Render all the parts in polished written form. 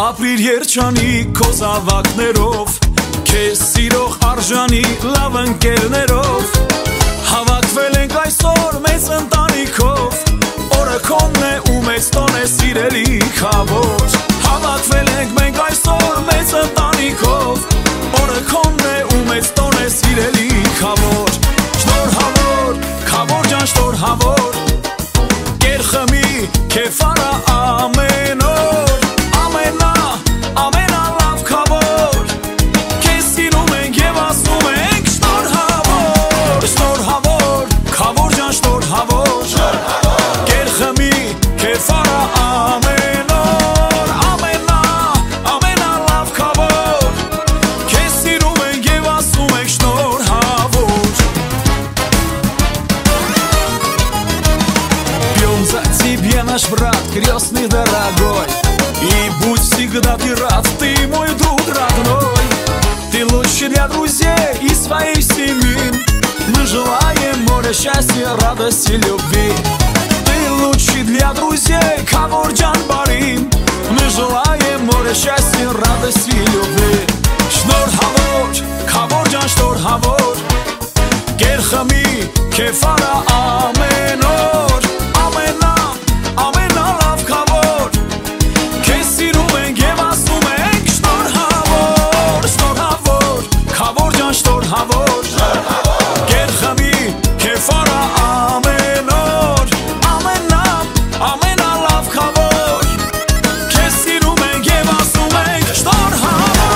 Ապրիր երջանիկ քո զավակներով, քեզ սիրող արժանի լավ ընկերներով, հավաքվել ենք այսօր մեծ ընտանիքով, օրը քոնն է ու մեծ տոն է սիրելի խավոր, հավաքվել ենք մենք այսօր մեծ ընտանիքով, օրը քոնն է ու մեծ տոն է սիրելի խավոր, շնորհավոր, խավոր ջան շնորհավոր, կերխմի քեֆարա ամեն օր, Наш брат, крестный дорогой, и будь всегда ты рад, ты мой друг родной. Ты лучший для друзей и своей семьи. Мы желаем моря счастья, радости, любви. Ты лучший для друзей, Каворджан Барим. Мы желаем моря счастья, радости, любви. Шнорхавор, Каворджан Шнорхавор, Герхами, Кефара Аменор, Амена. Շնորհավոր, գերխմի, քեֆարա ամենօր, ամենալավ խավոր, քեզ սիրում ենք և ասում ենք շնորհավոր։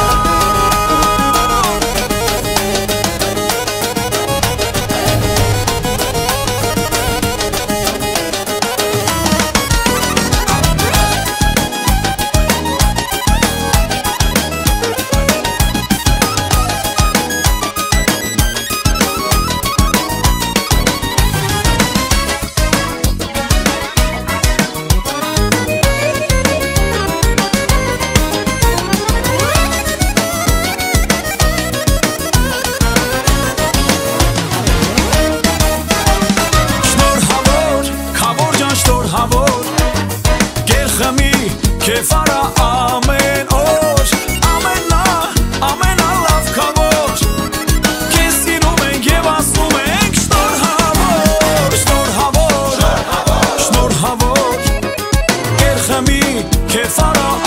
Քեֆարա ամեն օր, ամենալավ խավոր, քեզ սիրում ենք և ասում ենք շնորհավոր, շնորհավոր, շնորհավոր, գերխմի, քեֆարա